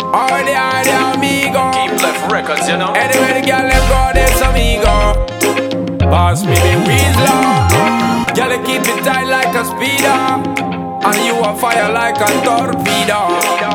All the amigo. Keep left records, you know. Anyway, the girl them go, there's some ego. Pass me the Weasler. Girl, you keep it tight like a speeder. And you a fire like a torpedo.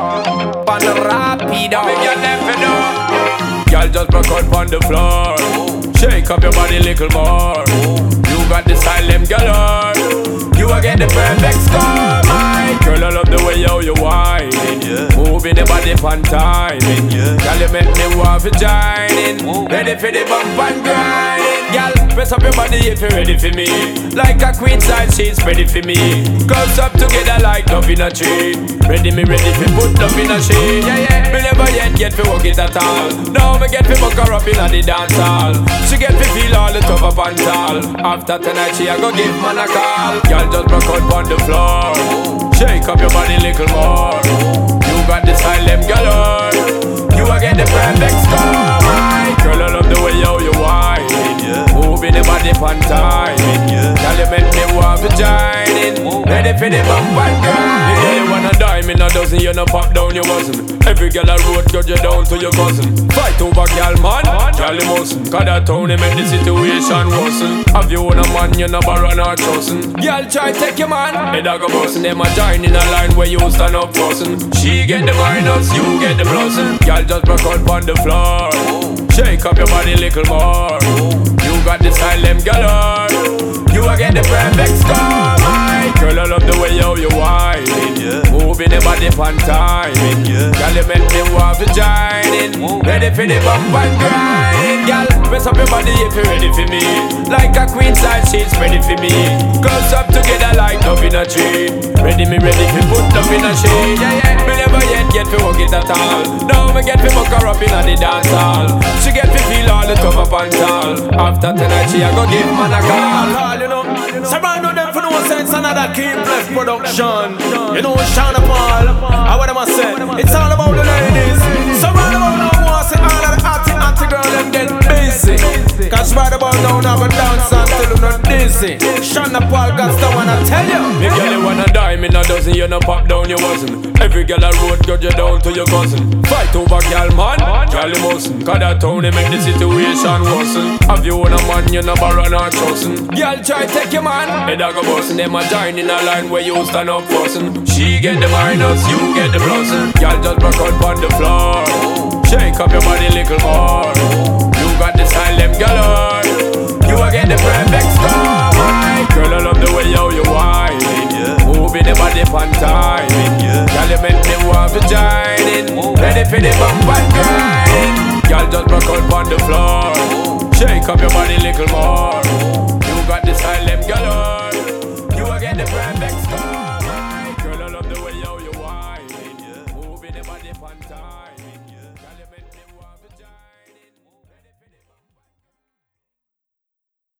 Pan the rapido. Make your never know. Girl, just broke out on the floor. Shake up your body little more. You got the style, them galore. You will get the perfect score, my girl. I love the way how you whining, moving the body pan timing. Girl, you make me want to join in. Ready for the bump and grinding. Girl, press up your body if you're ready for me. Like a queen size, she's ready for me. Close up together like love in a tree. Ready for put love in a shade. Me never yet get to work it at all. Now me get to buck her up in the dance hall. She get to feel all the tough up and tall. After tonight she a go give man a call. Girl, just broke out on the floor. Shake up your body little more. You got the style, them galore. You a get the perfect score, my girl. I love the way how you whining, moving the body pan timing. Girl, you make me want to join in. Ready for the bump and grind. Yeah, you wanna die, me no dozen. You no pop down, you wasn't. Every girl I road, judge you down to your cousin. Fight over girl, man, girl you mustn't. Cause that town, he make the situation worsen. Have you own a man, you no borrow nor trustin'. Girl try take your man, they dog a bustin'. Them a join in a line where you stand up fussin'. She get the minus, you get the plussin'. Girl just broke out on the floor. Shake up your body little more. You got the style, them galore. You a get the perfect score, my girl. I love the way how you whining, moving the body pan timing. Girl, you make me want to join in. Ready for the bump and grind. Girl, press up your body if you're ready for me. Like a queen size, she's ready for me. Close up together like love in a tree. Ready for put love in a shade. Me never yet get to work it at all. Now me get to buck her up in the dance hall. She get to feel all the tough up and tall. After tonight she a go give man a call. You know, surround them for no sense. Another Keep Left production. You know, Sean Paul. What am I saying? It's all about the ladies. Surround about now, want say all of the auntie girl them get busy. Cause right about now, have a dance until you not dizzy. Sean Paul got the one I tell you. Me girl you wanna die, me no dozen. You no pop down, you wasn't. Every girl I road, judge you down to your cousin. Fight over girl, man, girl you mustn't. Cause that town, they make the situation worsen. Have you own a man, you no borrow nor trustin'. Girl try take your man, they dog a bustin'. Them a join in a line where you stand up fussin'. She get the minus, you get the plussin'. Girl just broke out on the floor. Shake up your body little more. You got the style, them galore. You a get the perfect score, my girl. I love the way how you whining, moving the body pan timing. Girl, you make me want to join in. Ready for the bump and grind. Girl, just broke out on the floor. Shake up your body little more. You got the style, them galore. You a get the perfect score, my girl. I love the way how you whining, moving the body pan timing.